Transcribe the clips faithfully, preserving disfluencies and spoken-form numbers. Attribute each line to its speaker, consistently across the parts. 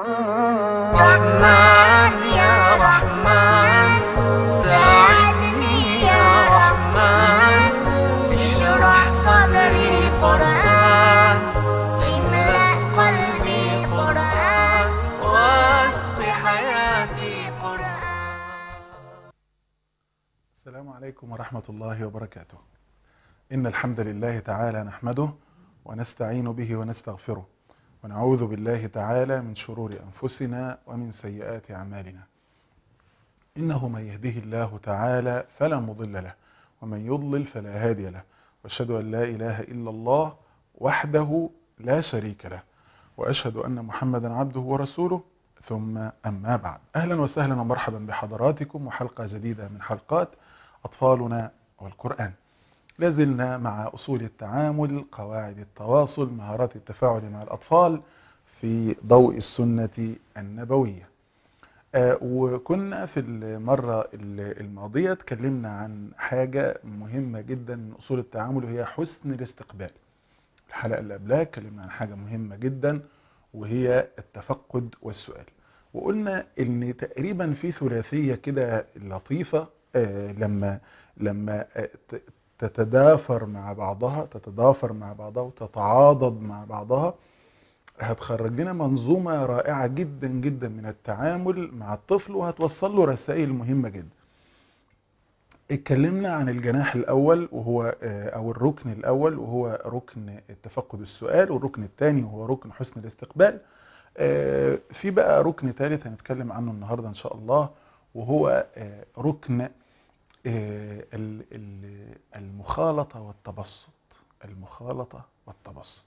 Speaker 1: رحمن يا رحمن ساعدني يا رحمن اشرح صدري قرآن املأ قلبي قرآن واسق حياتي قرآن.
Speaker 2: السلام عليكم ورحمة الله وبركاته. إن الحمد لله تعالى نحمده ونستعين به ونستغفره ونعوذ بالله تعالى من شرور أنفسنا ومن سيئات أعمالنا. إنه من يهده الله تعالى فلا مضل له ومن يضلل فلا هادي له، وأشهد أن لا إله إلا الله وحده لا شريك له، وأشهد أن محمدا عبده ورسوله، ثم أما بعد. أهلا وسهلا ومرحبا بحضراتكم وحلقة جديدة من حلقات أطفالنا والقرآن. لازلنا مع أصول التعامل، قواعد التواصل، مهارات التفاعل مع الأطفال في ضوء السنة النبوية. آه وكنا في المرة الماضية اتكلمنا عن حاجة مهمة جدا من أصول التعامل، وهي حسن الاستقبال. الحلقة اللي قبلها اتكلمنا عن حاجة مهمة جدا وهي التفقد والسؤال، وقلنا ان تقريبا في ثلاثية كده لطيفة آه لما لما آه تتدافر مع بعضها تتضافر مع بعضها وتتعاضد مع بعضها هتخرج لنا منظومة رائعة جدا جدا من التعامل مع الطفل، وهتوصل له رسائل مهمة جدا. اتكلمنا عن الجناح الأول وهو أو الركن الأول وهو ركن التفقد السؤال، والركن الثاني وهو ركن حسن الاستقبال. في بقى ركن ثالث هنتكلم عنه النهاردة إن شاء الله، وهو ركن المخالطة والتبسط. المخالطة والتبسط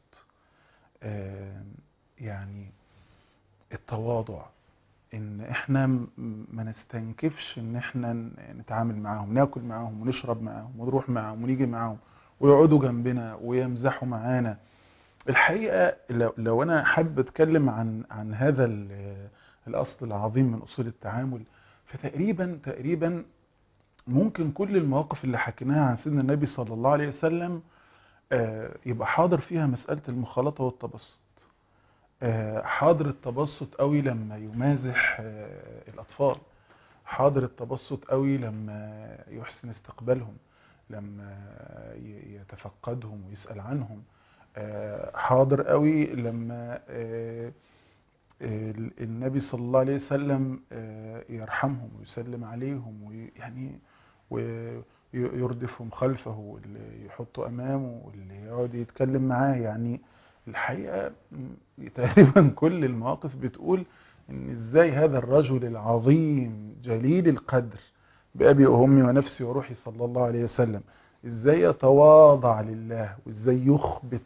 Speaker 2: يعني التواضع، ان احنا ما نستنكفش ان احنا نتعامل معاهم، ناكل معاهم ونشرب معاهم ونروح معاهم ونيجي معاهم ويقعدوا جنبنا ويمزحوا معانا. الحقيقة لو, لو انا حابب اتكلم عن عن هذا الاصل العظيم من اصول التعامل، فتقريبا تقريبا ممكن كل المواقف اللي حكيناها عن سيدنا النبي صلى الله عليه وسلم يبقى حاضر فيها مسألة المخالطة والتبسط. حاضر التبسط قوي لما يمازح الأطفال، حاضر التبسط قوي لما يحسن استقبالهم، لما يتفقدهم ويسأل عنهم، حاضر قوي لما النبي صلى الله عليه وسلم يرحمهم ويسلم عليهم، ويعني ويردفهم خلفه، واللي يحطه أمامه، واللي يقعد يتكلم معاه. يعني الحقيقة تقريبا كل المواقف بتقول إن إزاي هذا الرجل العظيم جليل القدر بأبي وأمي ونفسي وروحي صلى الله عليه وسلم، إزاي يتواضع لله، وإزاي يخبت،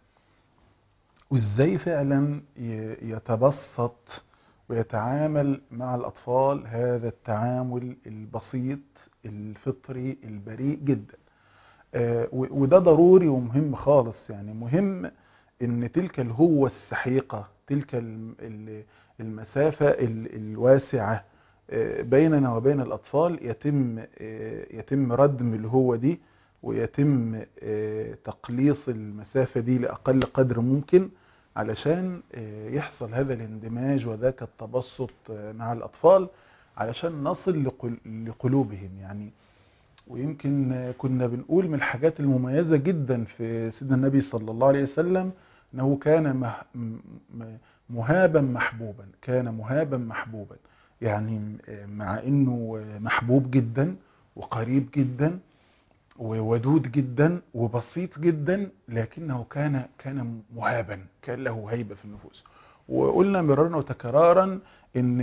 Speaker 2: وإزاي فعلا يتبسط ويتعامل مع الأطفال هذا التعامل البسيط الفطري البريء جدا. آه وده ضروري ومهم خالص. يعني مهم ان تلك الهوة السحيقة، تلك المسافة الواسعة آه بيننا وبين الأطفال يتم آه يتم ردم الهوة دي، ويتم تقليص المسافة دي لأقل قدر ممكن، علشان يحصل هذا الاندماج وذاك التبسط مع الأطفال، علشان نصل لقلوبهم. يعني ويمكن كنا بنقول من الحاجات المميزة جدا في سيدنا النبي صلى الله عليه وسلم أنه كان مهابا محبوبا، كان مهابا محبوبا. يعني مع أنه محبوب جدا وقريب جدا وودود جدا وبسيط جدا، لكنه كان كان مهابا، كان له هيبة في النفوس. وقلنا مرارا وتكرارا ان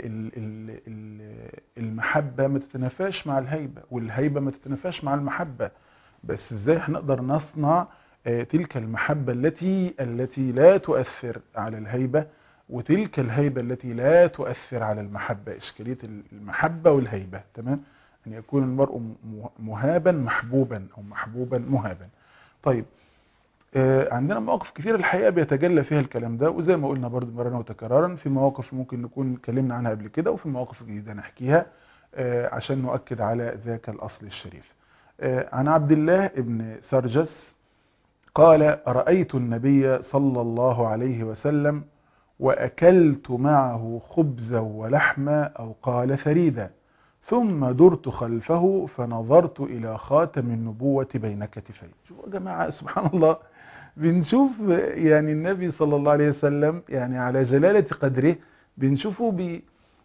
Speaker 2: المحبة ما تتنافاش مع الهيبة، والهيبة ما تتنافاش مع المحبة. بس ازاي هنقدر نصنع تلك المحبة التي التي لا تؤثر على الهيبة، وتلك الهيبة التي لا تؤثر على المحبة. إشكالية المحبة والهيبة، تمام؟ أن يكون المرء مهابا محبوبا أو محبوبا مهابا. طيب آه عندنا مواقف كثيرة الحقيقة بيتجلى فيها الكلام ده، وزي ما قلنا برضو مرارا وتكرارا في مواقف ممكن نكون اتكلمنا عنها قبل كده، وفي مواقف جديدة نحكيها آه عشان نؤكد على ذاك الأصل الشريف. آه عن عبد الله بن سرجس قال: رأيت النبي صلى الله عليه وسلم وأكلت معه خبزا ولحما أو قال ثريدا، ثم درت خلفه فنظرت إلى خاتم النبوة بين كتفي. شوفوا يا جماعة سبحان الله، بنشوف يعني النبي صلى الله عليه وسلم يعني على جلالة قدره، بنشوفه ب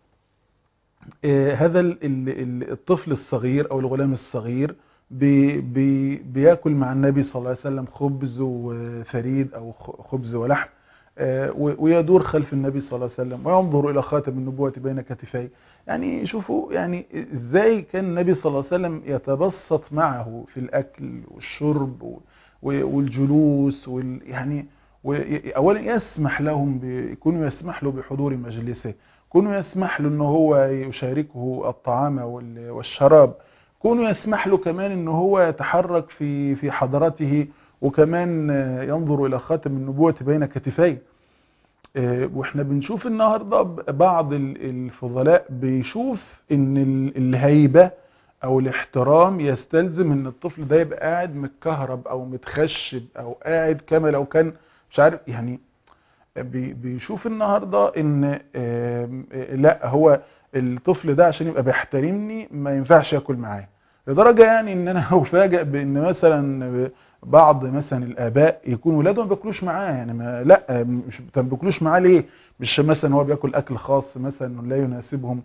Speaker 2: هذا الطفل الصغير أو الغلام الصغير بي بي بياكل مع النبي صلى الله عليه وسلم خبز وثريد أو خبز ولحم، ويدور خلف النبي صلى الله عليه وسلم وينظر إلى خاتم النبوة بين كتفيه. يعني شوفوا يعني إزاي كان النبي صلى الله عليه وسلم يتبسط معه في الأكل والشرب والجلوس وال يعني أولا يسمح لهم يكونوا يسمح له بحضور مجلسه، كونوا يسمح له أنه هو يشاركه الطعام والشراب، كونوا يسمح له كمان أنه هو يتحرك في في حضرته، وكمان ينظر إلى خاتم النبوة بين كتفيه. واحنا بنشوف النهاردة بعض الفضلاء بيشوف ان الهيبة او الاحترام يستلزم ان الطفل ده يبقى قاعد متكهرب او متخشب او قاعد كما لو كان مش عارف، يعني بيشوف النهاردة ان لا هو الطفل ده عشان يبقى بيحترمني ما ينفعش ياكل معاه، لدرجة يعني ان انا افاجئ بان مثلا بعض مثلا الاباء يكون ولاده ما بياكلوش معاه، يعني ما لا مش ما بياكلوش معاه ليه؟ مش مثلا هو بياكل اكل خاص مثلا لا يناسبهم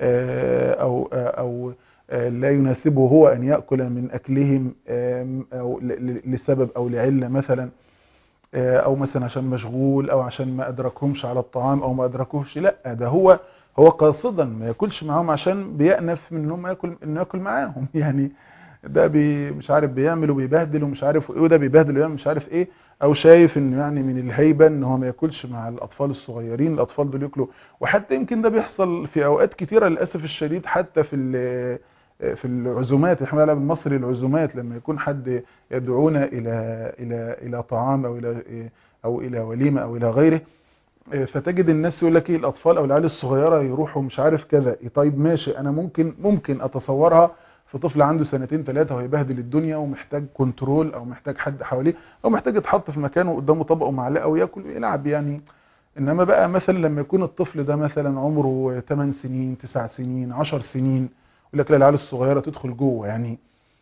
Speaker 2: او او لا يناسبه هو ان ياكل من اكلهم او لسبب او لعله مثلا، او مثلا عشان مشغول او عشان ما ادركهمش على الطعام او ما ادركوش، لا ده هو هو قاصدا ما ياكلش معاهم عشان بيأنف من انهم ياكل انه ياكل معاهم، يعني ده بي مش عارف بيعمل وبيبهدل ومش عارف ايه، وده بيبهدل ويعمل مش عارف ايه، او شايف انه يعني من الهيبه ان هو ما ياكلش مع الاطفال الصغيرين، الاطفال دول ياكلوا. وحتى يمكن ده بيحصل في اوقات كتيره للاسف الشديد، حتى في في العزومات، احنا بنلعب المصري العزومات لما يكون حد يدعونا الى الى الى طعام او الى او الى وليمه او الى غيره، فتجد الناس يقول لك ايه الاطفال او العيال الصغيره يروحوا مش عارف كذا. طيب ماشي، انا ممكن ممكن اتصورها في طفل عنده سنتين ثلاثه وهيبهدل الدنيا ومحتاج كنترول او محتاج حد حواليه او محتاج يتحط في مكانه قدامه طبق ومعلقه وياكل ويلعب يعني. انما بقى مثلا لما يكون الطفل ده مثلا عمره ثماني سنين تسع سنين عشر سنين، يقول لك لا العيال الصغيره تدخل جوه، يعني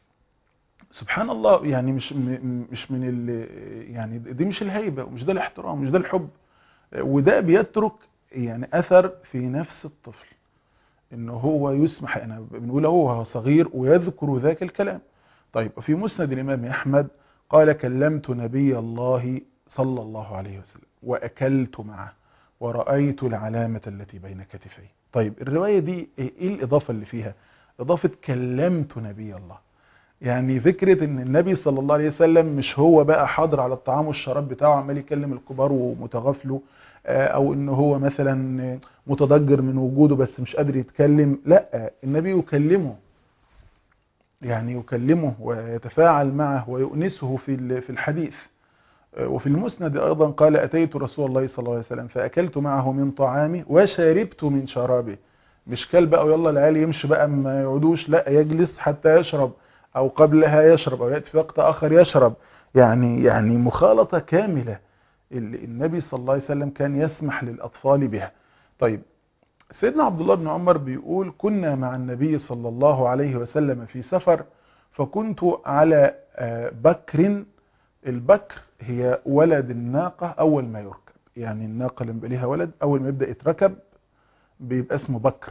Speaker 2: سبحان الله، يعني مش مش من ال يعني دي مش الهيبه ومش ده الاحترام ومش ده الحب، وده بيترك يعني اثر في نفس الطفل انه هو يسمح، انا بنقول هو صغير ويذكر ذاك الكلام. طيب في مسند الامام احمد قال كلمت نبي الله صلى الله عليه وسلم واكلت معه ورأيت العلامة التي بين كتفيه. طيب الرواية دي ايه الاضافة اللي فيها؟ اضافة كلمت نبي الله، يعني فكرة ان النبي صلى الله عليه وسلم مش هو بقى حاضر على الطعام والشراب بتاعه عمال يكلم الكبار ومتغافله، او ان هو مثلا متضجر من وجوده بس مش قادر يتكلم، لا النبي يكلمه، يعني يكلمه ويتفاعل معه ويؤنسه في في الحديث. وفي المسند ايضا قال اتيت رسول الله صلى الله عليه وسلم فاكلت معه من طعامه وشربت من شرابه. مش كل بقى ويلا العيال يمشي بقى ما يقعدوش، لا يجلس حتى يشرب او قبلها يشرب او ياتي في وقت اخر يشرب، يعني يعني مخالطة كاملة النبي صلى الله عليه وسلم كان يسمح للأطفال بها. طيب سيدنا عبد الله بن عمر بيقول كنا مع النبي صلى الله عليه وسلم في سفر فكنت على بكر. البكر هي ولد الناقة أول ما يركب، يعني الناقة اللي بيبقى ليها ولد أول ما يبدأ يتركب بيبقى اسمه بكر.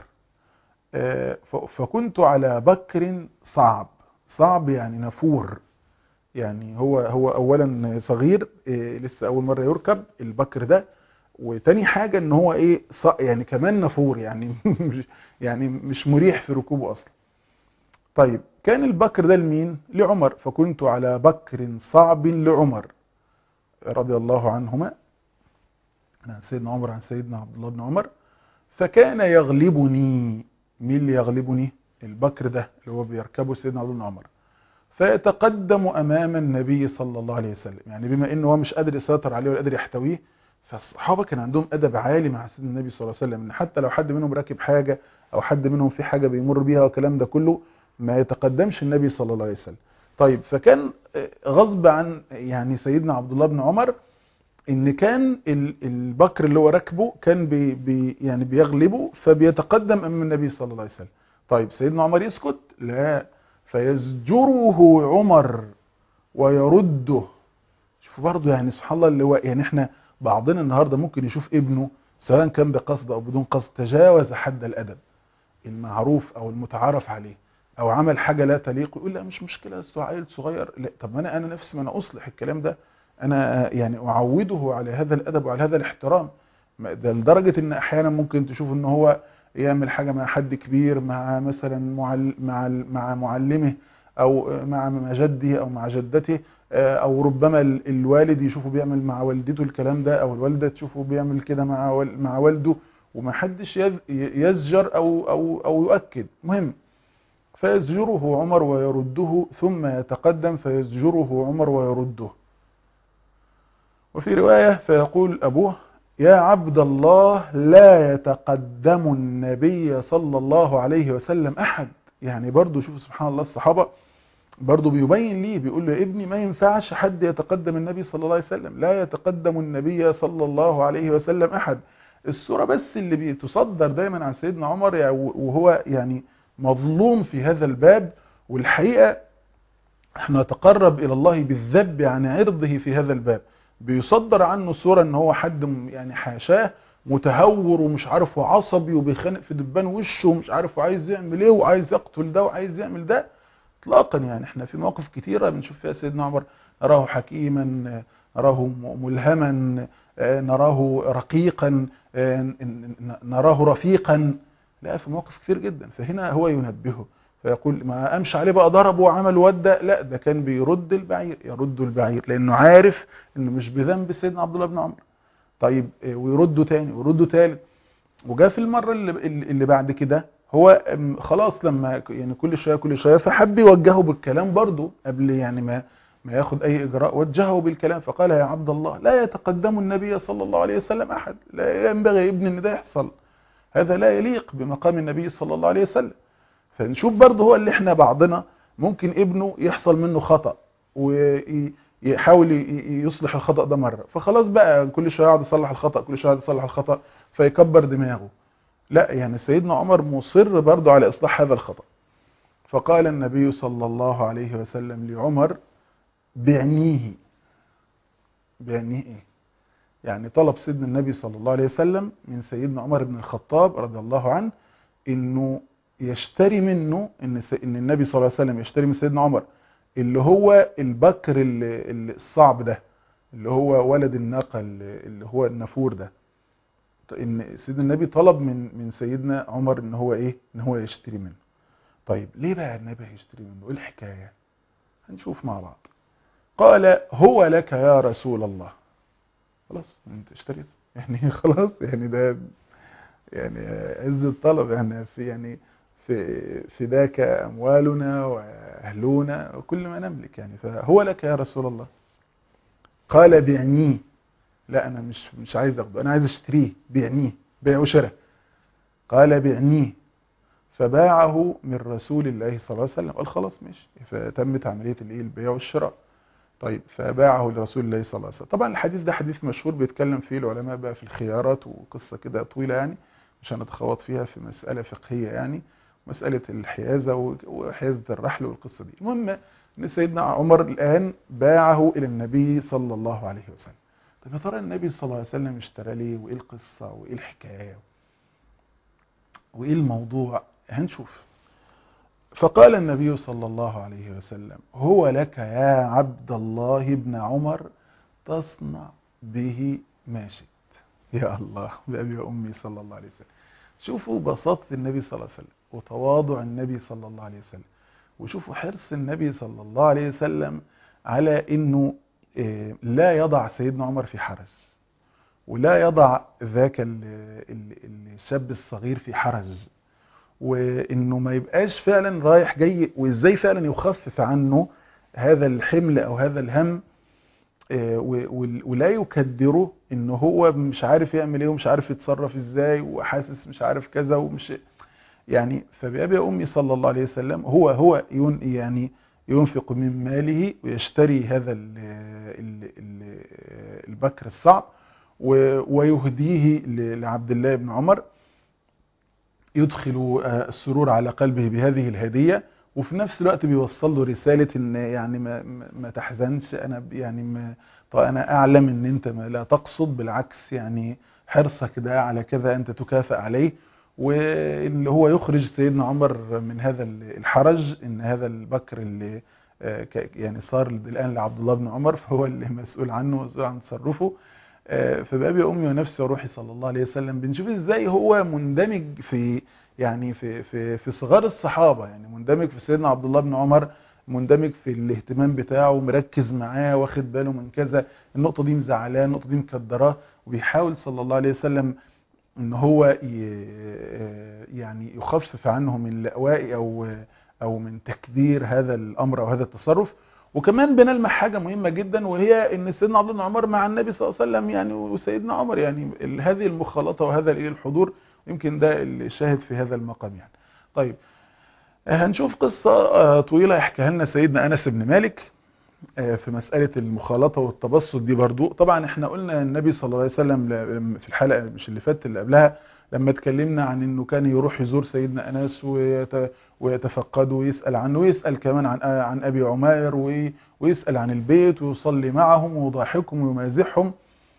Speaker 2: فكنت على بكر صعب، صعب يعني نفور، يعني هو هو اولا صغير إيه لسه اول مره يركب البكر ده، وتاني حاجه ان هو ايه يعني كمان نفور، يعني مش يعني مش مريح في ركوبه اصلا. طيب كان البكر ده لمين؟ لعمر، فكنت على بكر صعب لعمر رضي الله عنهما، عن سيدنا عمر عن سيدنا عبد الله بن عمر، فكان يغلبني. مين اللي يغلبني؟ البكر ده اللي هو بيركبه سيدنا عبد الله بن عمر، فيتقدم امام النبي صلى الله عليه وسلم، يعني بما انه هو مش قادر يسيطر عليه ولا قادر يحتويه، فالصحابه كان عندهم ادب عالي مع سيدنا النبي صلى الله عليه وسلم، ان حتى لو حد منهم راكب حاجه او حد منهم في حاجه بيمر بيها والكلام ده كله ما يتقدمش النبي صلى الله عليه وسلم. طيب فكان غصب عن يعني سيدنا عبد الله بن عمر ان كان ال- البكر اللي هو راكبه كان بي بي يعني بيغلبه فبيتقدم امام النبي صلى الله عليه وسلم. طيب سيدنا عمر يسكت؟ لا، فيزجره عمر ويرده. شوفوا برضه يعني سبحان الله اللي هو يعني احنا بعضنا النهارده ممكن يشوف ابنه سواء كان بقصد او بدون قصد تجاوز حد الادب المعروف او المتعارف عليه، او عمل حاجه لا تليق، يقول لا مش مشكله اصل عيل صغير. لا، طب ما انا انا نفسي ما انا اصلح الكلام ده، انا يعني اعوده على هذا الادب وعلى هذا الاحترام. ما- ده لدرجه ان احيانا ممكن تشوف ان هو يعمل حاجه مع حد كبير، مع مثلا معل مع ال- مع معلمه، او مع مع جده او مع جدته، آه، او ربما ال- الوالد يشوفه بيعمل مع والدته الكلام ده، او الوالده تشوفه بيعمل كده مع وال- مع والده، ومحدش يذ- يزجر او او او يؤكد. مهم، فيزجره عمر ويرده ثم يتقدم فيزجره عمر ويرده. وفي رواية فيقول أبوه: يا عبد الله لا يتقدم النبي صلى الله عليه وسلم أحد. يعني برضو شوف سبحان الله الصحابة برضو بيبين ليه، بيقول له يا ابني ما ينفعش حد يتقدم النبي صلى الله عليه وسلم، لا يتقدم النبي صلى الله عليه وسلم أحد. الصورة بس اللي بتصدر دايما عن سيدنا عمر يعني وهو يعني مظلوم في هذا الباب، والحقيقة احنا نتقرب الى الله بالذب عن عرضه في هذا الباب. بيصدر عنه صورة ان هو حد م- يعني حاشاه متهور ومش عارف وعصبي وبيخانق في دبان وشه ومش عارف وعايز يعمل ايه وعايز يقتل ده وعايز يعمل ده اطلاقا. يعني احنا في مواقف كتيرة بنشوف فيها سيدنا عمر نراه حكيما، نراه م- ملهما، آه، نراه رقيقا، آه، ن- ن- نراه رفيقا. لا، في مواقف كتير جدا. فهنا هو ينبهه فيقول ما قامش عليه بقى ضربه وعمل ودة، لا ده كان بيرد البعير، يرد البعير لانه عارف انه مش بذنب سيدنا عبد الله بن عمر. طيب آه، ويرده تاني ويرده تالت. وجاء في المرة اللي, اللي بعد كده هو أم، خلاص لما ك- يعني كل شوية كل شوية فحب يوجهه بالكلام برضه قبل يعني ما ما ياخد اي اجراء، وجهه بالكلام فقال: يا عبد الله لا يتقدم النبي صلى الله عليه وسلم احد، لا ينبغي يا ابن ان ده يحصل، هذا لا يليق بمقام النبي صلى الله عليه وسلم. فنشوف برضه هو اللي احنا بعضنا ممكن ابنه يحصل منه خطأ ويحاول يصلح الخطأ ده مرة، فخلاص بقى كل شوية يقعد يصلح الخطأ، كل شوية يقعد يصلح الخطأ فيكبر دماغه. لا، يعني سيدنا عمر مصر برضه على إصلاح هذا الخطأ. فقال النبي صلى الله عليه وسلم لعمر: بعنيه. بعنيه ايه؟ يعني طلب سيدنا النبي صلى الله عليه وسلم من سيدنا عمر بن الخطاب رضي الله عنه انه يشتري منه، ان س- ان النبي صلى الله عليه وسلم يشتري من سيدنا عمر اللي هو البكر اللي اللي الصعب ده، اللي هو ولد الناقه اللي اللي هو النافور ده. ان سيدنا النبي طلب من من سيدنا عمر ان هو ايه، ان هو يشتري منه. طيب ليه بقى النبي هيشتري منه؟ ايه الحكايه؟ هنشوف مع بعض. قال: هو لك يا رسول الله. خلاص انت اشتريت يعني خلاص يعني ده يعني عز الطلب، يعني في يعني في فداك اموالنا واهلنا وكل ما نملك، يعني فهو لك يا رسول الله. قال: بعنيه. لا انا مش مش عايز اخده، انا عايز اشتريه، بعنيه، بيع وشراء. قال: بعنيه. فباعه من رسول الله صلى الله عليه وسلم. قال خلاص ماشي، فتمت عمليه الايه، البيع والشراء. طيب فباعه لرسول الله صلى الله عليه وسلم. طبعا الحديث ده حديث مشهور بيتكلم فيه العلماء بقى في الخيارات، وقصة كده طويلة يعني مش هنتخوض فيها في مسألة فقهية، يعني مسألة الحيازة وحيازة الرحل والقصة دي. المهم ان سيدنا عمر الآن باعه إلى النبي صلى الله عليه وسلم. طب يا ترى النبي صلى الله عليه وسلم اشترى ليه، وايه القصة وايه الحكاية وايه الموضوع؟ هنشوف. فقال النبي صلى الله عليه وسلم: هو لك يا عبد الله بن عمر، تصنع به ما شئت. يا الله بأبي وأمي صلى الله عليه وسلم. شوفوا بساطة النبي صلى الله عليه وسلم وتواضع النبي صلى الله عليه وسلم، وشوفوا حرص النبي صلى الله عليه وسلم على انه لا يضع سيدنا عمر في حرج، ولا يضع ذاك ال- ال- الشاب الصغير في حرج، وانه ما يبقاش فعلا رايح جاي، وازاي فعلا يخفف عنه هذا الحمل او هذا الهم، آه، و- وال- ولا يكدره ان هو مش عارف يعمل ايه ومش عارف يتصرف ازاي وحاسس مش عارف كذا ومش يعني. فبأبي أمي صلى الله عليه وسلم هو هو يون- يعني ينفق من ماله ويشتري هذا ال ال ال البكر الصعب ويهديه لعبد الله بن عمر، يدخل السرور على قلبه بهذه الهدية، وفي نفس الوقت بيوصل له رسالة ان يعني ما, ما تحزنش، انا يعني ما انا اعلم ان انت ما لا تقصد، بالعكس يعني حرصك ده على كذا انت تكافئ عليه. واللي هو يخرج سيدنا عمر من هذا الحرج، ان هذا البكر اللي يعني صار الان لعبد الله بن عمر، فهو اللي مسؤول عنه مسؤول عن تصرفه. فبأبي أمي ونفسي وروحي صلى الله عليه وسلم بنشوف ازاي هو مندمج في يعني في في في صغار الصحابة، يعني مندمج في سيدنا عبد الله بن عمر، مندمج في الاهتمام بتاعه، مركز معاه، واخد باله من كذا، النقطة دي مزعلاه، النقطة دي مكدراه، وبيحاول صلى الله عليه وسلم ان هو يعني يخفف عنه من لأواء او او من تكدير هذا الامر او هذا التصرف. وكمان بنلمح حاجة مهمة جدا، وهي ان سيدنا عبد الله بن عمر مع النبي صلى الله عليه وسلم يعني، وسيدنا عمر يعني هذه المخالطة وهذا الحضور يمكن ده اللي شاهد في هذا المقام يعني. طيب هنشوف قصة طويلة يحكيها لنا سيدنا أنس بن مالك في مسألة المخالطة والتبسط دي. برضو طبعا احنا قلنا النبي صلى الله عليه وسلم في الحلقة مش اللي فاتت اللي قبلها لما اتكلمنا عن انه كان يروح يزور سيدنا أنس ويتفقده ويسأل عنه، ويسأل كمان عن عن أبي عمير، ويسأل عن البيت ويصلي معهم ويضاحكهم ويمازحهم.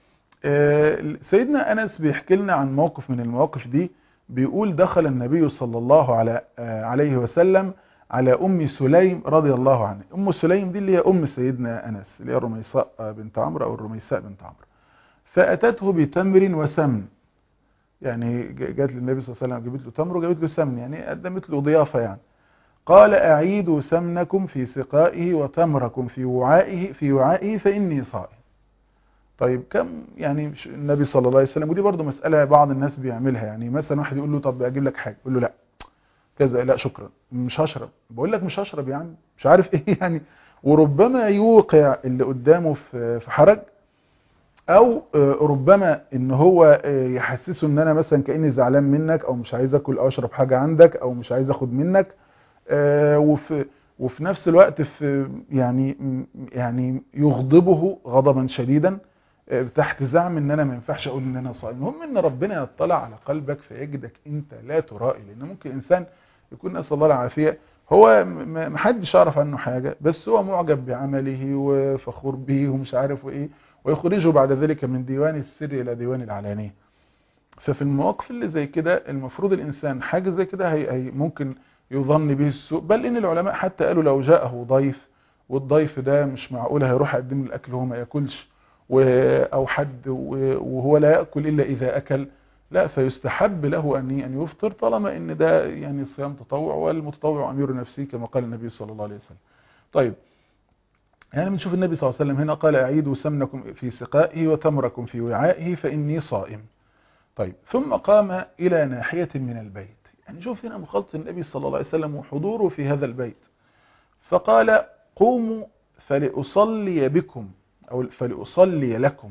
Speaker 2: سيدنا أنس بيحكي لنا عن موقف من المواقف دي، بيقول دخل النبي صلى الله عليه وسلم على أم سليم رضي الله عنها. أم سليم دي اللي هي أم سيدنا أنس، اللي هي الرميصاء بنت عمرو أو الرميساء بنت عمرو. فأتته بتمر وسمن، يعني جات للنبي صلى الله عليه وسلم جابت له تمر وجابت له سمن، يعني قدمت له ضيافة يعني. قال أعيدوا سمنكم في سقائه وتمركم في وعائه في وعائه فإني صائم. طيب كم يعني النبي صلى الله عليه وسلم، ودي برضو مسألة بعض الناس بيعملها، يعني مثلا واحد يقول له طب أجيب لك حاجة، يقول له لا كذا، لا شكرا مش هشرب، بقول لك مش هشرب يعني مش عارف ايه يعني، وربما يوقع اللي قدامه في حرج، او ربما ان هو يحسسه ان انا مثلا كأني زعلان منك، او مش عايز اكل او اشرب حاجة عندك، او مش عايز اخد منك، وفي وفي نفس الوقت في يعني يعني يغضبه غضبا شديدا تحت زعم ان انا ما ينفعش اقول ان انا صائم. المهم ان ربنا يطلع على قلبك فيجدك انت لا ترائي، لان ممكن انسان يكون نسأل الله العافية هو ما حدش يعرف عنه حاجة، بس هو معجب بعمله وفخور به ومش عارف وايه، ويخرجه بعد ذلك من ديوان السر الى ديوان العلانية. ففي المواقف اللي زي كده المفروض الانسان حاجة زي كده هي هي ممكن يظن به السوء، بل ان العلماء حتى قالوا لو جاءه ضيف والضيف ده مش معقول هيروح يقدم له الاكل وهو ما ياكلش، او حد وهو لا ياكل الا اذا اكل، لا فيستحب له ان ان يفطر طالما ان ده يعني صيام تطوع، والمتطوع امير نفسه كما قال النبي صلى الله عليه وسلم. طيب يعني بنشوف النبي صلى الله عليه وسلم هنا قال اعيدوا سمنكم في سقائه وتمركم في وعائه فاني صائم. طيب ثم قام الى ناحية من البيت، يعني شوف هنا مخالطة النبي صلى الله عليه وسلم وحضوره في هذا البيت، فقال قوموا فلأصلي بكم أو فلأصلي لكم،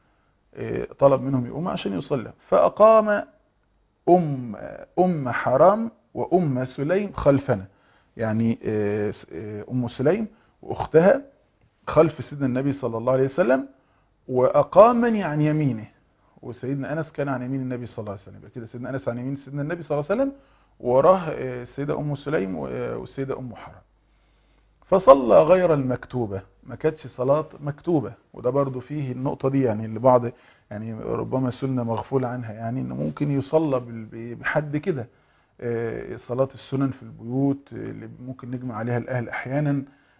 Speaker 2: طلب منهم يقوم عشان يصلي. فأقام أم أم حرام وأم سليم خلفنا، يعني أم سليم وأختها خلف سيدنا النبي صلى الله عليه وسلم، وأقامني عن يمينه، وسيدنا أنس كان عن يمين النبي صلى الله عليه وسلم، يبقى كده سيدنا أنس عن يمين سيدنا النبي صلى الله عليه وسلم، وراه السيدة أم سليم والسيدة أم حرام. فصلى غير المكتوبة، ما كانتش صلاة مكتوبة، وده برضو فيه النقطة دي يعني اللي بعض يعني ربما سنة مغفول عنها، يعني انه ممكن يصلى بحد كده صلاة السنن في البيوت اللي ممكن نجمع عليها الأهل أحيانا،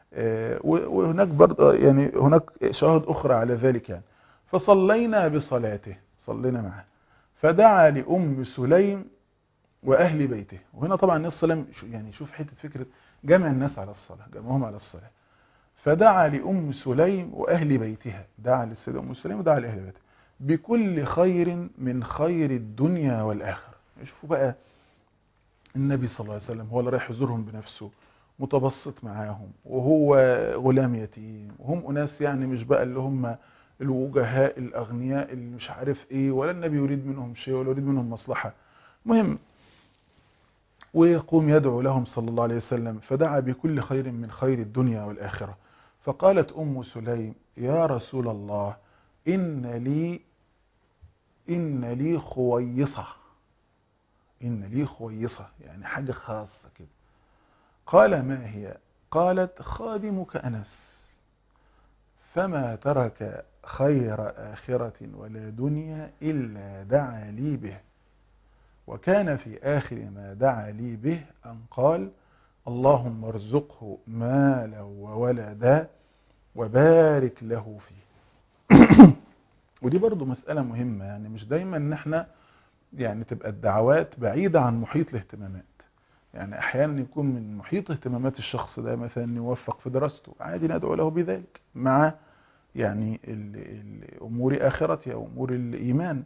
Speaker 2: وهناك برضو يعني هناك شواهد أخرى على ذلك يعني. فصلينا بصلاته، صلينا معه، فدعا لأم سليم وأهل بيته. وهنا طبعا النبي صلى الله عليه وسلم يعني شوف حتة فكرة جمع الناس على الصلاة، جمعهم على الصلاة. فدعا لأم سليم وأهل بيتها، دعا للسيدة أم سليم ودعا لأهل بيتها بكل خير من خير الدنيا والآخرة. شوفوا بقى النبي صلى الله عليه وسلم هو اللي رايح يزورهم بنفسه، متبسط معاهم، وهو غلام يتيم، وهم أناس يعني مش بقى اللي هم الوجهاء الأغنياء اللي مش عارف إيه، ولا النبي يريد منهم شيء ولا يريد منهم مصلحة. مهم ويقوم يدعو لهم صلى الله عليه وسلم، فدعا بكل خير من خير الدنيا والآخرة. فقالت أم سليم: يا رسول الله، إن لي إن لي خويصة، إن لي خويصة يعني حاجة خاصة كده. قال: ما هي؟ قالت: خادمك أنس، فما ترك خير آخرة ولا دنيا إلا دعا لي به، وكان في آخر ما دعا لي به أن قال: اللهم ارزقه مالا وولدا وبارك له فيه. ودي برضو مسألة مهمة، يعني مش دايما ان احنا يعني تبقى الدعوات بعيدة عن محيط الاهتمامات. يعني احيانا يكون من محيط اهتمامات الشخص ده مثلا يوفق في دراسته، عادي ندعو له بذلك مع يعني امور اخرته او امور الايمان،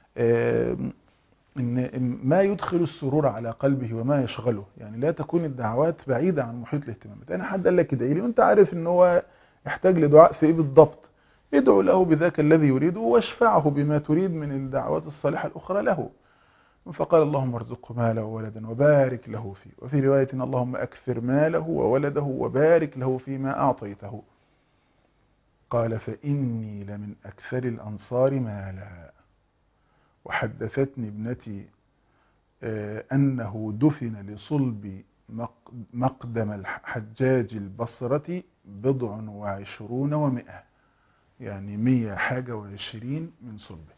Speaker 2: ان ما يدخل السرور على قلبه وما يشغله. يعني لا تكون الدعوات بعيدة عن محيط الاهتمامات. انا حد قال لك ادعي لي وانت عارف ان هو يحتاج لدعاء في ايه بالضبط، ادعو له بذاك الذي يريده واشفعه بما تريد من الدعوات الصالحة الأخرى له. فقال: اللهم ارزقه مالا وولدا وبارك له فيه. وفي رواية: اللهم أكثر ماله وولده وبارك له فيما أعطيته. قال: فإني لمن أكثر الأنصار مالا، وحدثتني ابنتي أنه دفن لصلب مقدم الحجاج البصرة بضع وعشرون ومئة، يعني مية حاجة وعشرين من صلبه.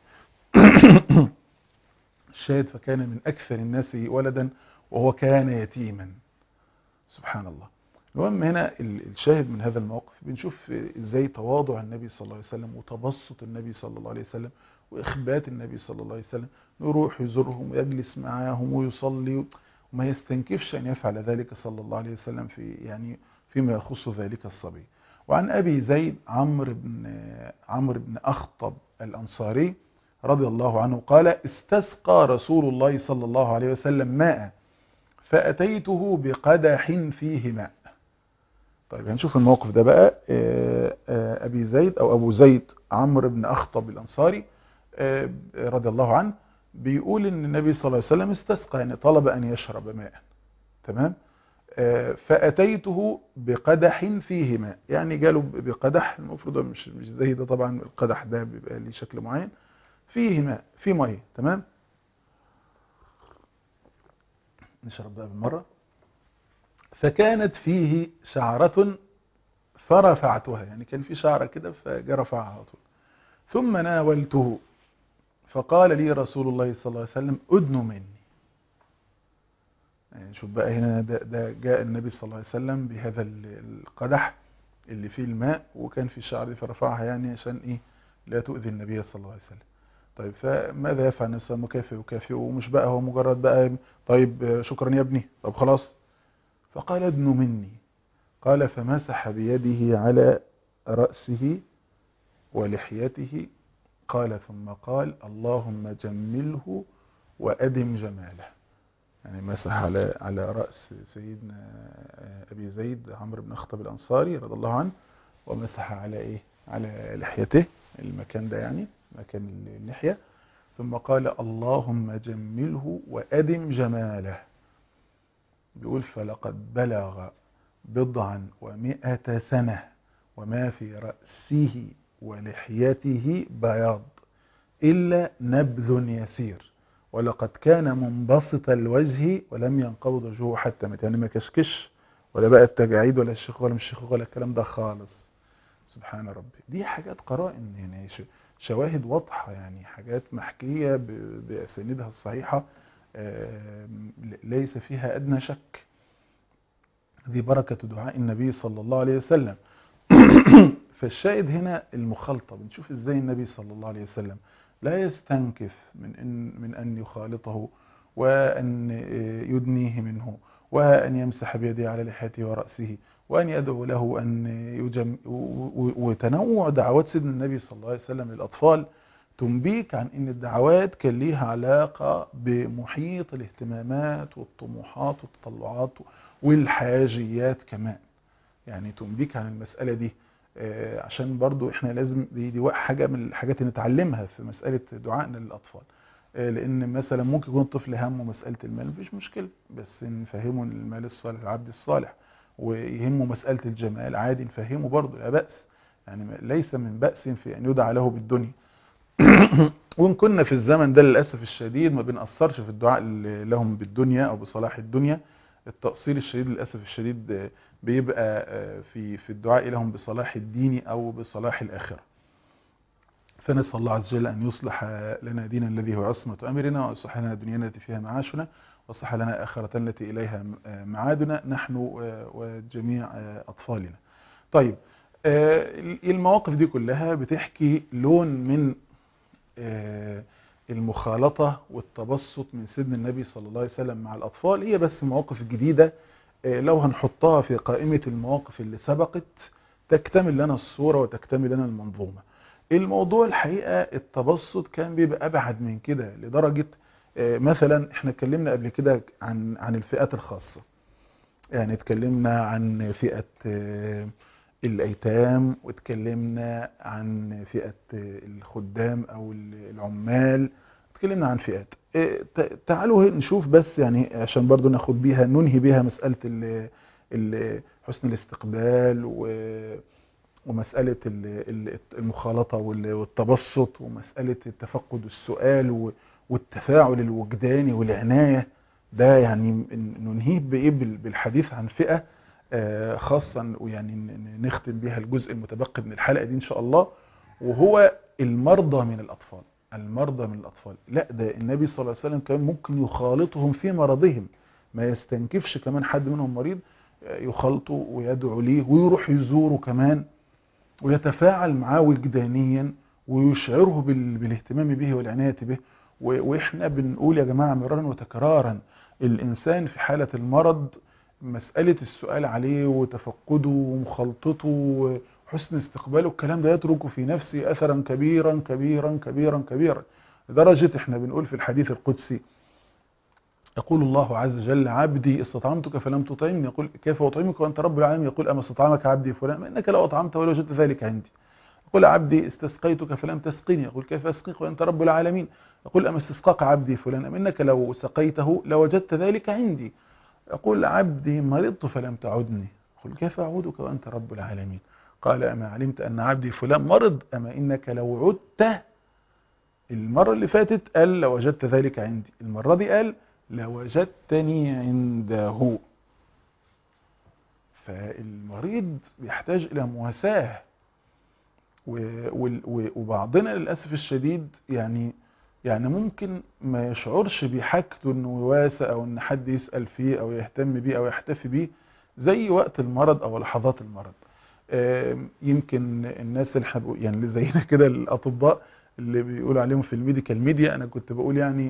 Speaker 2: الشاهد: فكان من أكثر الناس ولدا وهو كان يتيما. سبحان الله. المهم هنا الشاهد من هذا الموقف بنشوف ازاي تواضع النبي صلى الله عليه وسلم وتبسط النبي صلى الله عليه وسلم وإخبات النبي صلى الله عليه وسلم، يروح يزورهم ويجلس معاهم ويصلي وما يستنكفش أن يفعل ذلك صلى الله عليه وسلم في يعني فيما يخص ذلك الصبي. وعن أبي زيد عمرو بن عمرو بن أخطب الأنصاري رضي الله عنه قال: استسقى رسول الله صلى الله عليه وسلم ماء، فأتيته بقدح فيه ماء. طيب هنشوف الموقف ده بقى. أبي زيد أو أبو زيد عمرو بن أخطب الأنصاري رضي الله عنه بيقول إن النبي صلى الله عليه وسلم استسقى، يعني طلب أن يشرب ماء. تمام. فأتيته بقدح فيه ماء، يعني جاله بقدح، المفروض مش مش زي ده طبعا، القدح ده بيبقى ليه شكل معين، فيه ماء، فيه ميه. تمام. نشرب بقى بالمرة. فكانت فيه شعرة فرفعتها، يعني كان في شعرة كده فجاء رفعها على طول. ثم ناولته فقال لي رسول الله صلى الله عليه وسلم: أدن مني. يعني شوف بقى هنا ده, ده جاء النبي صلى الله عليه وسلم بهذا القدح اللي فيه الماء وكان في الشعر فرفعها، يعني عشان ايه؟ لا تؤذي النبي صلى الله عليه وسلم. طيب فماذا يفعل النبي صلى الله عليه وسلم؟ مكافئ وكافئ، ومش بقى هو مجرد بقى طيب شكرا يا ابني، طب خلاص. فقال: ادن مني. قال: فمسح بيده على رأسه ولحيته. قال: ثم قال: اللهم جمله وأدم جماله. يعني مسح على على رأس سيدنا أبي زيد عمرو بن أخطب الأنصاري رضي الله عنه، ومسح على إيه؟ على لحيته، المكان ده يعني مكان اللحية. ثم قال: اللهم جمله وأدم جماله. بيقول: فلقد بلغ بضعا ومئة سنة وما في رأسه ولحيته بياض إلا نبذ يسير، ولقد كان منبسط الوجه ولم ينقبض وجهه حتى مات. يعني ما كشكش ولا بقى التجاعيد ولا الشيخ ولا مش الشيخ ولا الكلام ده خالص. سبحان ربي. دي حاجات قرائن، يعني شواهد واضحة، يعني حاجات محكية بأسانيدها الصحيحة ليس فيها أدنى شك. دي بركة دعاء النبي صلى الله عليه وسلم. فالشاهد هنا المخالطة، بنشوف ازاي النبي صلى الله عليه وسلم لا يستنكف من أن, من أن يخالطه وأن يدنيه منه وأن يمسح بيده على لحيته ورأسه وأن يدعو له أن يجم. وتنوع دعوات سيدنا النبي صلى الله عليه وسلم للأطفال تنبيك عن أن الدعوات كان ليها علاقة بمحيط الاهتمامات والطموحات والتطلعات والحاجيات كمان. يعني تنبيك عن المسألة دي، عشان برضو احنا لازم دي, دي حاجة من الحاجات اللي نتعلمها في مسألة دعائنا للأطفال. لان مثلا ممكن يكون الطفل همه مساله المال، مفيش مشكله، بس نفهمه المال الصالح العبد الصالح، ويهمه مساله الجمال عادي نفهمه برضه، لا باس، يعني ليس من باس في ان يدعى له بالدنيا. وان كنا في الزمن ده للاسف الشديد ما بنأثرش في الدعاء لهم بالدنيا او بصلاح الدنيا، التقصير الشديد للاسف الشديد بيبقى في في الدعاء لهم بصلاح الدين او بصلاح الاخره. فنسأل الله عز وجل أن يصلح لنا دينا الذي هو عصمة أمرنا، ويصلح لنا دنيانا التي فيها معاشنا، ويصلح لنا آخرة التي إليها معادنا نحن وجميع أطفالنا. طيب المواقف دي كلها بتحكي لون من المخالطة والتبسط من سيدنا النبي صلى الله عليه وسلم مع الأطفال. هي بس مواقف جديدة لو هنحطها في قائمة المواقف اللي سبقت تكتمل لنا الصورة وتكتمل لنا المنظومة. الموضوع الحقيقة التبسط كان بيبقى أبعد من كده، لدرجة مثلا احنا اتكلمنا قبل كده عن عن الفئات الخاصة، يعني اتكلمنا عن فئة الأيتام، واتكلمنا عن فئة الخدام أو العمال، اتكلمنا عن فئات. تعالوا نشوف بس يعني عشان برضو ناخد بيها ننهي بيها مسألة حسن الاستقبال و ومسألة المخالطة والتبسط، ومسألة التفقد السؤال والتفاعل الوجداني والعناية. ده يعني ننهيه بإيه؟ بالحديث عن فئة خاصة، ويعني نختم بها الجزء المتبقي من الحلقة دي إن شاء الله، وهو المرضى من الأطفال. المرضى من الأطفال، لا ده النبي صلى الله عليه وسلم كان ممكن يخالطهم في مرضهم، ما يستنكفش كمان حد منهم مريض يخالطه ويدعو ليه ويروح يزوره كمان ويتفاعل معاه وجدانيا ويشعره بالاهتمام به والعناية به. واحنا بنقول يا جماعة مرارا وتكرارا، الإنسان في حالة المرض مسألة السؤال عليه وتفقده ومخالطته وحسن استقباله، الكلام ده يترك في نفسه أثرا كبيرا كبيرا كبيرا كبيرا، لدرجة احنا بنقول في الحديث القدسي يقول الله عز وجل: عبدي استطعمتك فلم تطعمني، يقول: كيف أطعمك وأنت رب العالمين؟ يقول: أما استطعمك عبدي فلان؟ إنك لو أطعمت ولو وجدت ذلك عندي. يقول: عبدي استسقيتك فلم تسقني، يقول: كيف أسقيك وأنت رب العالمين؟ يقول: أما استسقاك عبدي فلان؟ أم إنك لو سقيته لوجدت ذلك عندي. يقول: عبدي مرضت فلم تعدني، يقول: كيف أعودك وأنت رب العالمين؟ قال: أما علمت أن عبدي فلان مرض؟ أما إنك لو عدت، المرة اللي فاتت قال لوجدت ذلك عندي، المرة دي قال لوجدتني عنده. فالمريض بيحتاج إلى مواساة، وبعضنا للأسف الشديد يعني يعني ممكن ما يشعرش بحاجته انه يواسى او ان حد يسأل فيه او يهتم بيه او يحتفي بيه زي وقت المرض او لحظات المرض. يمكن الناس اللي يعني اللي زينا كده الاطباء اللي بيقولوا عليهم في الميديكال ميديا، انا كنت بقول يعني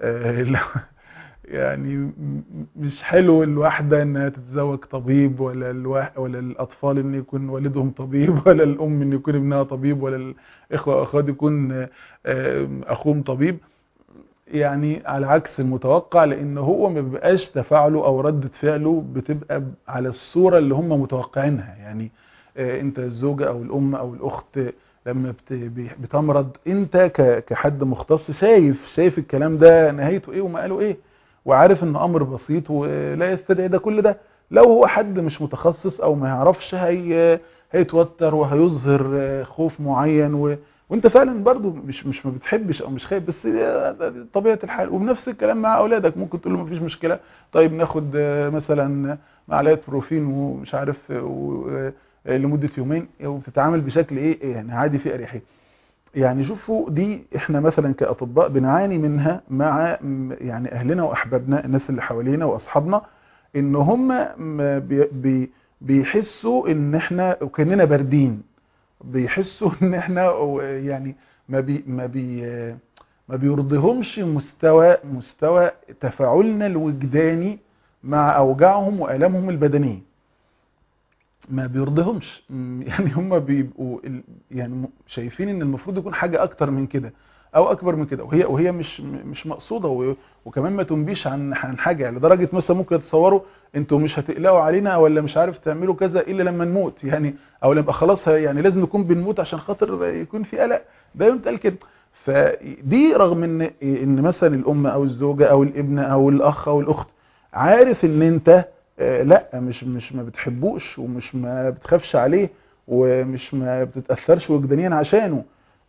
Speaker 2: يعني مش حلو الواحدة انها تتزوج طبيب، ولا الواحد ولا الاطفال ان يكون والدهم طبيب، ولا الام ان يكون ابنها طبيب، ولا الاخوة واخوات يكون اخوهم طبيب، يعني على عكس المتوقع، لان هو ما بيبقاش تفاعله او ردة فعله بتبقى على الصورة اللي هم متوقعينها. يعني انت الزوجة او الام او الاخت لما بتمرض، انت كحد مختص شايف شايف الكلام ده نهايته ايه وما قاله ايه، وعارف ان امر بسيط ولا يستدعي ده كل ده. لو هو حد مش متخصص او ما يعرفش هي هيتوتر وهيظهر خوف معين، و... وانت فعلا برضو مش مش ما بتحبش او مش خايف، بس طبيعة الحال. وبنفس الكلام مع اولادك، ممكن تقول له مفيش مشكلة، طيب ناخد مثلا معلقة بروفين ومش عارف و... لمدة يومين، وبتتعامل بشكل ايه يعني عادي في اريحية. يعني شوفوا دي احنا مثلا كأطباء بنعاني منها مع يعني اهلنا واحبابنا، الناس اللي حوالينا واصحابنا، ان هم بي بي بيحسوا ان احنا كأننا باردين، بيحسوا ان احنا يعني ما بي ما بي ما بيرضيهمش مستوى مستوى تفاعلنا الوجداني مع اوجاعهم والامهم البدنيه، ما بيرضيهمش. يعني هم بيبقوا يعني شايفين ان المفروض يكون حاجة اكتر من كده او اكبر من كده، وهي وهي مش مش مقصودة، وكمان ما تنبيش عن عن حاجة، لدرجة مثلا ممكن يتصوروا انتوا مش هتقلقوا علينا ولا مش عارف تعملوا كذا الا لما نموت، يعني او لما خلاص يعني لازم نكون بنموت عشان خاطر يكون في قلق، ده يوم قال كده. فدي رغم ان ان مثلا الام او الزوجه او الابن او الاخ او الاخت عارف ان انت لا مش مش ما بتحبوش ومش ما بتخافش عليه ومش ما بتتاثرش وجدانيا عشانه،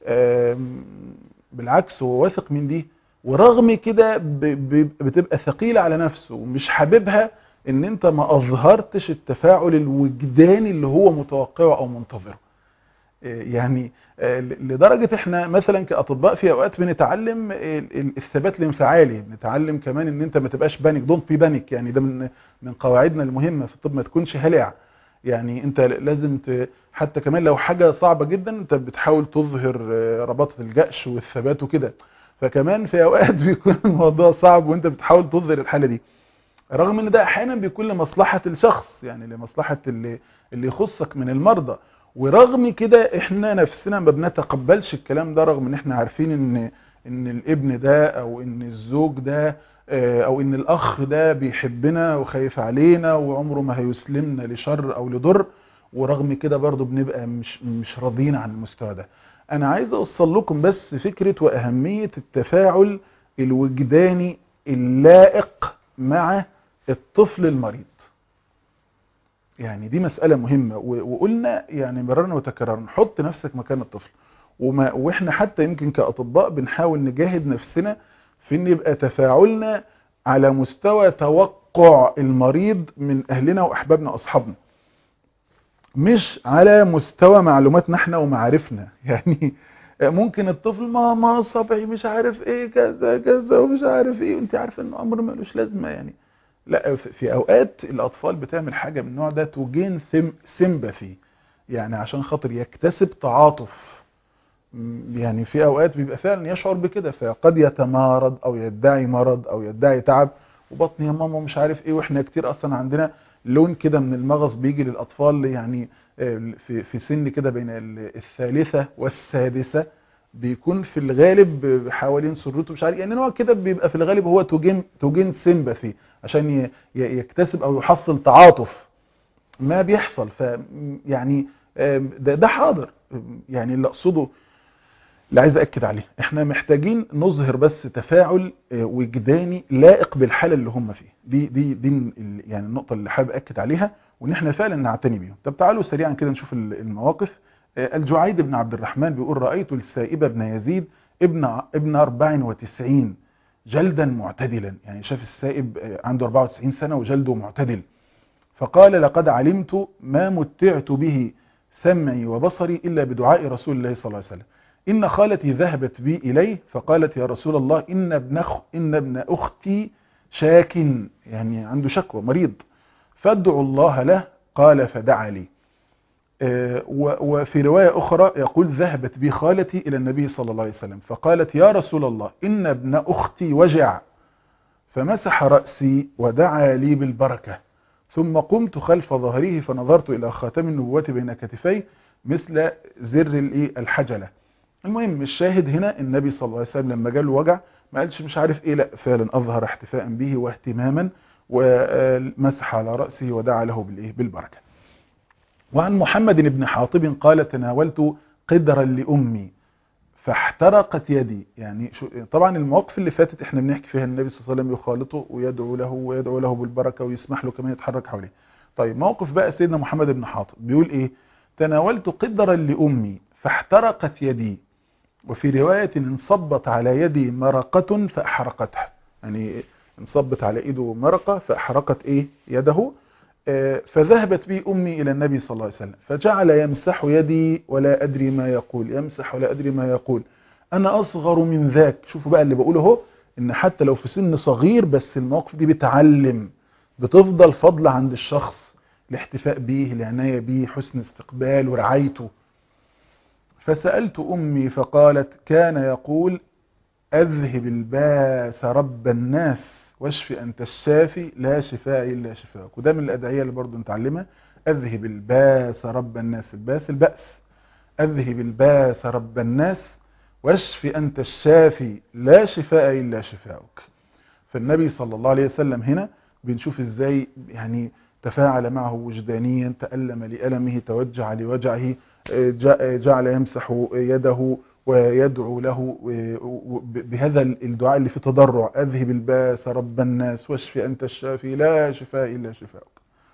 Speaker 2: بالعكس هو واثق من دي، ورغم كده بتبقى ثقيله على نفسه ومش حاببها ان انت ما اظهرتش التفاعل الوجداني اللي هو متوقعه او منتظره. يعني لدرجة احنا مثلا كأطباء في اوقات بنتعلم الثبات الانفعالي، بنتعلم كمان ان انت ما تبقاش بانيك، دونت بي بانيك، يعني ده من من قواعدنا المهمة في الطب، ما تكونش هلع. يعني انت لازم ت... حتى كمان لو حاجة صعبة جدا انت بتحاول تظهر رباطة الجأش والثبات وكده، فكمان في اوقات بيكون الموضوع صعب وانت بتحاول تظهر الحالة دي، رغم ان ده احيانا بيكون لمصلحة الشخص، يعني لمصلحة اللي اللي يخصك من المرضى، ورغم كده احنا نفسنا ما بنتقبلش الكلام ده، رغم ان احنا عارفين ان ان الابن ده او ان الزوج ده او ان الاخ ده بيحبنا وخايف علينا وعمره ما هيسلمنا لشر او لضر، ورغم كده برضو بنبقى مش مش راضيين عن المستوى ده. انا عايز اوصل لكم بس فكرة واهمية التفاعل الوجداني اللائق مع الطفل المريض. يعني دي مسألة مهمة، وقلنا يعني مررنا وتكررنا، حط نفسك مكان الطفل، وما واحنا حتى يمكن كأطباء بنحاول نجاهد نفسنا في ان يبقى تفاعلنا على مستوى توقع المريض من اهلنا واحبابنا واصحابنا، مش على مستوى معلوماتنا احنا ومعارفنا. يعني ممكن الطفل ماما صبعي مش عارف ايه كذا كذا ومش عارف ايه، وانت عارفه انه امر ملوش لازمه. يعني لا، في اوقات الاطفال بتعمل حاجه من النوع ده توجين سيمباثي، يعني عشان خاطر يكتسب تعاطف. يعني في اوقات بيبقى فعلا يشعر بكده، فقد يتمارض او يدعي مرض او يدعي تعب وبطني يا ماما مش عارف ايه. واحنا كتير اصلا عندنا لون كده من المغص بيجي للاطفال، يعني في في سن كده بين الثالثه والسادسه، بيكون في الغالب حوالين سرته مش عارف، يعني نوع كده بيبقى في الغالب هو توجين توجين سيمباثي عشان يكتسب او يحصل تعاطف ما بيحصل. ف يعني ده, ده حاضر. يعني اللي اقصده اللي عايز اكد عليه، احنا محتاجين نظهر بس تفاعل وجداني لائق بالحاله اللي هم فيه. دي دي دي يعني النقطه اللي حابب اكد عليها، وان احنا فعلا نعتني بيهم. طب تعالوا سريعا كده نشوف المواقف. الجعيد بن عبد الرحمن بيقول: رايت السائب بن يزيد ابن ابن أربع وتسعين جلدا معتدلا، يعني شاف السائب عنده أربعة وتسعين سنه وجلده معتدل، فقال: لقد علمت ما متعت به سمعي وبصري الا بدعاء رسول الله صلى الله عليه وسلم. إن خالتي ذهبت بي إليه فقالت: يا رسول الله إن ابن, أخ إن ابن أختي شاك، يعني عنده شكوى مريض، فادعوا الله له. قال: فدعا لي. وفي رواية أخرى يقول: ذهبت بي خالتي إلى النبي صلى الله عليه وسلم فقالت: يا رسول الله إن ابن أختي وجع، فمسح رأسي ودعا لي بالبركة، ثم قمت خلف ظهره فنظرت إلى خاتم النبوة بين كتفي مثل زر الحجلة. المهم الشاهد هنا النبي صلى الله عليه وسلم لما جاله وجع ما قالش مش عارف ايه، لا فعلا اظهر احتفاء به واهتماما ومسح على رأسه ودعا له بالايه بالبركة. وعن محمد بن حاطب قال: تناولت قدرا لأمي فاحترقت يدي. يعني طبعا المواقف اللي فاتت احنا بنحكي فيها النبي صلى الله عليه وسلم يخالطه ويدعو له ويدعو له بالبركة ويسمح له كمان يتحرك حواليه. طيب موقف بقى سيدنا محمد بن حاطب بيقول ايه: تناولت قدرا لأمي فاحترقت يدي، وفي رواية انصبت على يدي مرقة فأحرقتها، يعني انصبت على ايده مرقة فأحرقت ايه يده. آه فذهبت بي أمي إلى النبي صلى الله عليه وسلم فجعل يمسح يدي ولا أدري ما يقول، يمسح ولا أدري ما يقول، أنا أصغر من ذاك. شوفوا بقى اللي بقوله هو، إن حتى لو في سن صغير بس المواقف دي بتعلم، بتفضل فضل عند الشخص، الاحتفاء به، العناية به، حسن استقبال ورعايته. فسألت أمي فقالت: كان يقول: أذهب الباس رب الناس واشف أنت الشافي لا شفاء إلا شفاءك. وده من الأدعية اللي برضو نتعلمها: أذهب الباس رب الناس، الباس البأس، أذهب الباس رب الناس واشف أنت الشافي لا شفاء إلا شفاءك. فالنبي صلى الله عليه وسلم هنا بنشوف إزاي يعني تفاعل معه وجدانيا، تألم لألمه، توجع لوجعه، جعل يمسح يده ويدعو له بهذا الدعاء اللي في تضرع: أذهب الباس رب الناس واشفي أنت الشافي لا شفاء إلا شفاءك.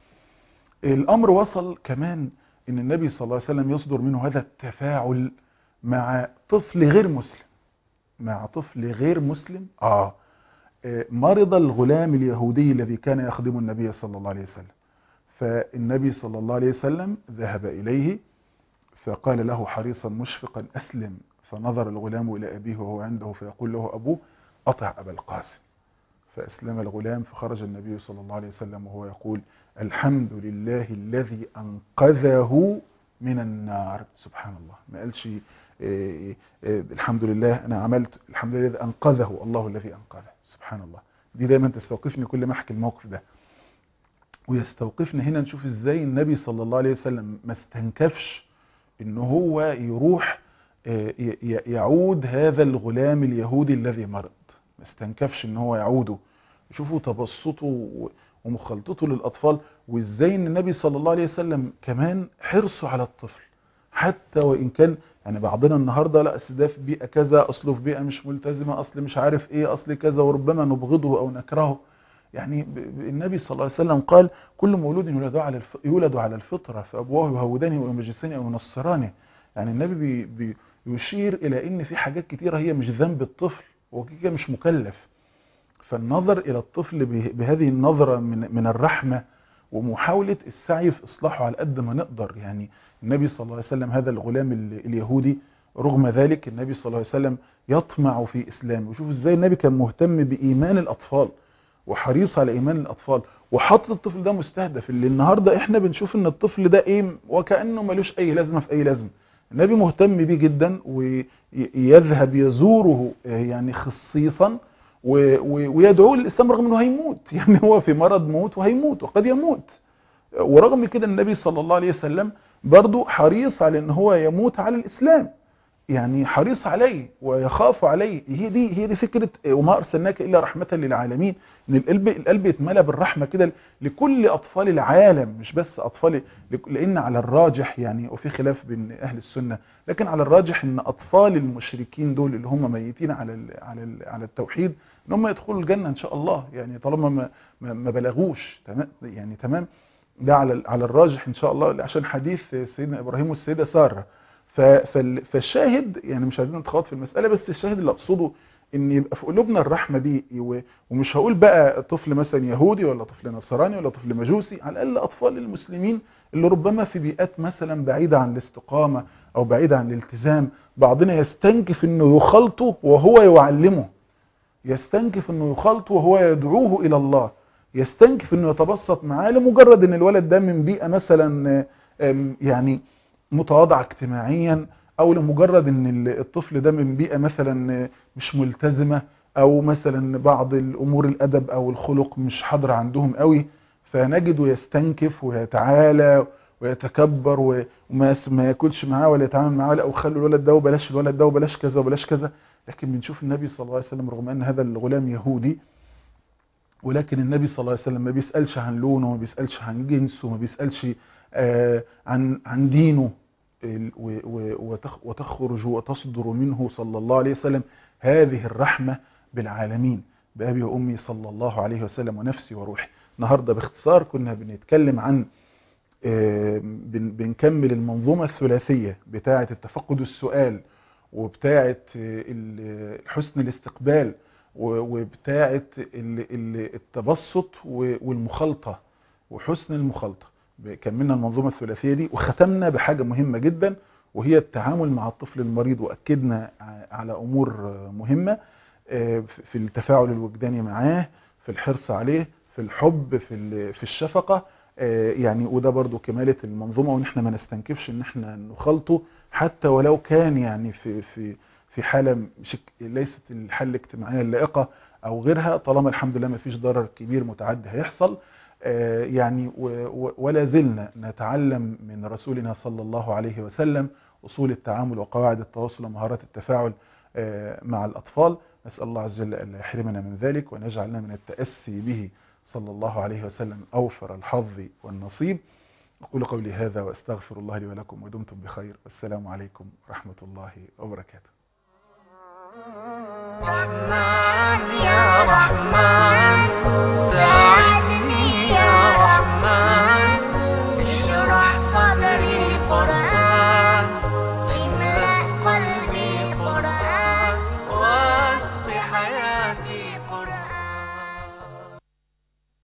Speaker 2: الأمر وصل كمان إن النبي صلى الله عليه وسلم يصدر منه هذا التفاعل مع طفل غير مسلم مع طفل غير مسلم آه مرض الغلام اليهودي الذي كان يخدم النبي صلى الله عليه وسلم. فالنبي صلى الله عليه وسلم ذهب إليه فقال له حريصا مشفقا: أسلم. فنظر الغلام إلى أبيه وهو عنده فيقول له أبوه: أطع أبا القاسم. فأسلم الغلام، فخرج النبي صلى الله عليه وسلم وهو يقول: الحمد لله الذي أنقذه من النار. سبحان الله، ما قالش إيه إيه إيه الحمد لله أنا عملت، الحمد لله الذي أنقذه، الله الذي أنقذه. سبحان الله، دي دايما تستوقفني كل ما أحكي الموقف ده، ويستوقفنا هنا نشوف إزاي النبي صلى الله عليه وسلم ما استنكفش إن هو يروح يعود هذا الغلام اليهودي الذي مرض، ما استنكفش إن هو يعوده. شوفوا تبسطه ومخالطته للأطفال، وإزاي إن النبي صلى الله عليه وسلم كمان حرصه على الطفل، حتى وإن كان يعني بعضنا النهاردة لا أصل ده في بيئة كذا، أصله في بيئة مش ملتزمة، أصل مش عارف إيه، أصل كذا، وربما نبغضه أو نكرهه. يعني النبي صلى الله عليه وسلم قال: كل مولود يولد على يولد على الفطرة فأبواه يهودانه ويمجسانه أو ينصرانه. يعني النبي بي بي يشير إلى إن في حاجات كتيرة هي مش ذنب الطفل، وكده مش مكلف. فالنظر إلى الطفل بهذه النظرة من من الرحمة ومحاولة السعي في إصلاحه على قد ما نقدر. يعني النبي صلى الله عليه وسلم هذا الغلام اليهودي رغم ذلك النبي صلى الله عليه وسلم يطمع في إسلامه. وشوفوا إزاي النبي كان مهتم بإيمان الأطفال وحريص على إيمان الأطفال، وحط الطفل ده مستهدف. اللي النهاردة إحنا بنشوف إن الطفل ده إيه وكأنه ملوش أي لازمة في أي لازمة. النبي مهتم بيه جدا ويذهب يزوره يعني خصيصا ويدعوه للإسلام رغم أنه هيموت. يعني هو في مرض موت وهيموت وقد يموت، ورغم كده النبي صلى الله عليه وسلم برضو حريص على أنه هو يموت على الإسلام، يعني حريص عليه ويخاف عليه. هي دي هي دي فكرة وما أرسلناك إلا رحمة للعالمين، إن القلب القلب يتملى بالرحمة كده لكل أطفال العالم، مش بس أطفال، لأن على الراجح يعني وفي خلاف بين أهل السنة، لكن على الراجح إن أطفال المشركين دول اللي هم ميتين على ال على ال على التوحيد إن هم يدخلوا الجنة إن شاء الله، يعني طالما ما ما بلغوش تمام، يعني تمام. ده على على الراجح إن شاء الله، عشان حديث سيدنا إبراهيم والسيدة سارة. فالشاهد يعني مش عايزين نتخوض في المسألة، بس الشاهد اللي أقصده إن يبقى في قلوبنا الرحمة دي، ومش هقول بقى طفل مثلا يهودي ولا طفل نصراني ولا طفل مجوسي، على الأقل أطفال المسلمين اللي ربما في بيئات مثلا بعيدة عن الاستقامة أو بعيدة عن الالتزام، بعضنا يستنكف إنه يخلطه وهو يعلمه، يستنكف إنه يخلطه وهو يدعوه إلى الله، يستنكف إنه يتبسط معاه لمجرد إن الولد ده من بيئة مثلا يعني متواضعة اجتماعيا، او لمجرد ان الطفل ده من بيئة مثلا مش ملتزمة، او مثلا بعض الامور الادب او الخلق مش حاضرة عندهم قوي، فنجده يستنكف ويتعالى ويتكبر وما ما ياكلش معاه ولا يتعامل معاه، لا وخلوا الولد ده وبلاش الولد ده وبلاش كذا وبلاش كذا. لكن بنشوف النبي صلى الله عليه وسلم رغم ان هذا الغلام يهودي، ولكن النبي صلى الله عليه وسلم ما بيسألش عن لونه، ما بيسألش عن جنسه، ما بيسألش آه عن عن دينه، وتخرج وتصدر منه صلى الله عليه وسلم هذه الرحمة بالعالمين، بأبي وأمي صلى الله عليه وسلم ونفسي وروحي. النهاردة باختصار كنا بنتكلم عن بنكمل المنظومة الثلاثية بتاعة التفقد السؤال، وبتاعة حسن الاستقبال، وبتاعة التبسط والمخالطة وحسن المخالطة. كملنا المنظومة الثلاثية دي، وختمنا بحاجة مهمة جدا وهي التعامل مع الطفل المريض، وأكدنا على أمور مهمة في التفاعل الوجداني معاه، في الحرص عليه، في الحب، في في الشفقة، يعني وده برضو كمالة المنظومة، وان احنا ما نستنكفش ان احنا نخلطه حتى ولو كان يعني في في في حالة ليست الحالة الاجتماعية اللائقة او غيرها، طالما الحمد لله ما فيش ضرر كبير متعدي هيحصل. يعني ولا زلنا نتعلم من رسولنا صلى الله عليه وسلم أصول التعامل وقواعد التواصل ومهارات التفاعل مع الأطفال. نسأل الله عز وجل أن لا يحرمنا من ذلك، وأن يجعلنا من التأسي به صلى الله عليه وسلم أوفر الحظ والنصيب. أقول قولي هذا وأستغفر الله لي ولكم، ودمتم بخير، والسلام عليكم ورحمة الله وبركاته.
Speaker 1: رحمن يا رحمن